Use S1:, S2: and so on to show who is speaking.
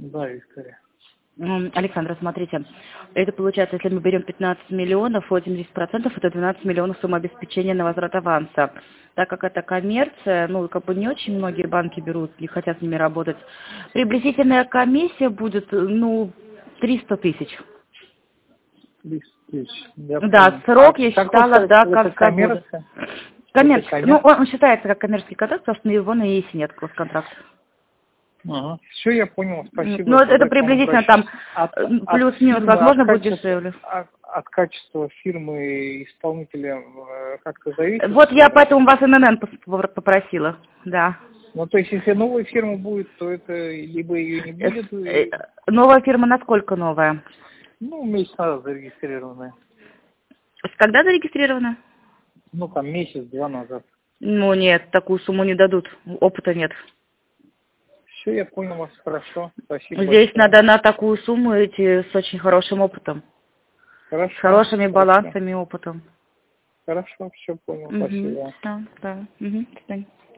S1: Да, Виктория.
S2: Александра, смотрите, это получается, если мы берем 15 миллионов, 80% это 12 миллионов сумма обеспечения на возврат аванса. Так как это коммерция, ну, как бы не очень многие банки берут, не хотят с ними работать. Приблизительная комиссия будет, ну, 300 тысяч.
S1: 300 тысяч. Я
S2: Да,
S1: понял.
S2: срок я
S1: Как
S2: считала
S1: вы
S2: до
S1: сказали, это
S2: конца года.
S1: коммерция? Это
S2: Коммерческий. Ну,
S1: коммерция?
S2: он считается как коммерческий контракт, потому что его на ЕИСе нет контракта.
S1: Ага. Все, я понял. Спасибо.
S2: Ну, это
S1: Тогда к вам
S2: приблизительно там
S1: обращусь. От
S2: плюс-минус,
S1: фирмы,
S2: возможно, будет дешевле.
S1: от качества фирмы и исполнителя как-то зависит?
S2: Вот я поэтому вас ННН попросила, да.
S1: Ну, то есть, если новая фирма будет, то это либо ее не будет,
S2: Новая фирма насколько новая?
S1: ну, месяц назад зарегистрированная.
S2: Когда зарегистрирована?
S1: Ну, там месяц-два назад.
S2: Ну, нет, такую сумму не дадут, опыта нет.
S1: Все, я понял вас, хорошо. Спасибо
S2: Здесь
S1: большое.
S2: надо на такую сумму идти с очень хорошим опытом.
S1: Хорошо.
S2: С хорошими
S1: Хорошо.
S2: балансами и опытом.
S1: Хорошо, все понял. Спасибо.
S2: Да, да. До свидания.